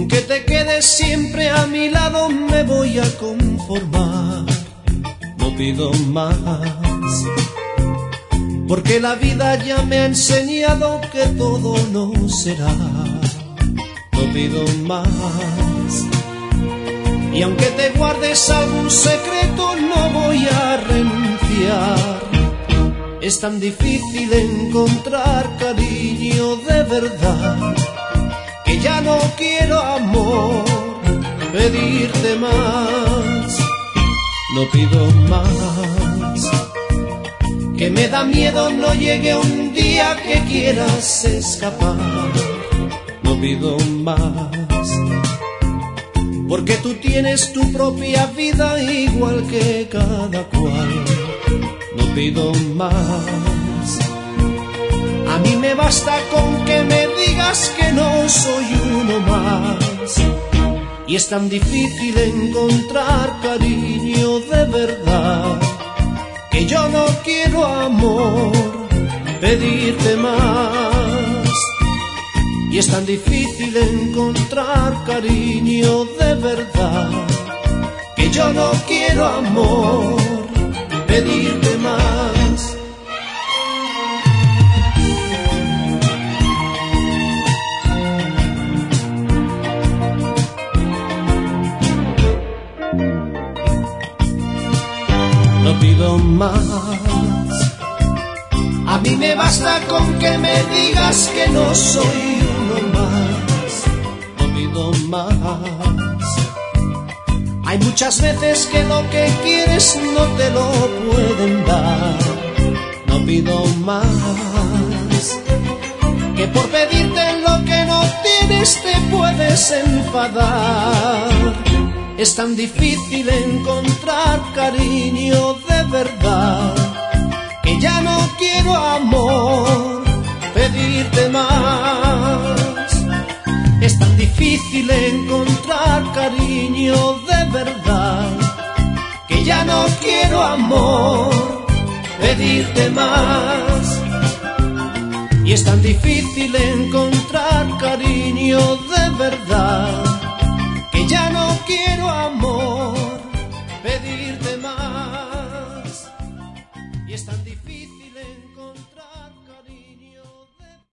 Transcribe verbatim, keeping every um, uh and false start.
que te quedes siempre a mi lado me voy a conformar. No pido más, porque la vida ya me ha enseñado que todo no será. No pido más, y aunque te guardes algún secreto no voy a renunciar. Es tan difícil encontrar cariño de verdad que ya no quiero, amor, pedirte más. No pido más, que me da miedo no llegue un día que quieras escapar. No pido más, porque tú tienes tu propia vida igual que cada cual. No pido más, a mí me basta con que me digas que no soy uno más. Y es tan difícil encontrar cariño de verdad que yo no quiero, amor, pedirte más. Y es tan difícil encontrar cariño de verdad que yo no quiero, amor, pedirte más. No pido más, a mí me basta con que me digas que no soy uno más. No pido más, hay muchas veces que lo que quieres no te lo pueden dar. No pido más, que por pedirte lo que no tienes te puedes enfadar. Es tan difícil encontrar cariño de verdad que ya no quiero, amor, pedirte más. Es tan difícil encontrar cariño de verdad que ya no quiero, amor, pedirte más. Y es tan difícil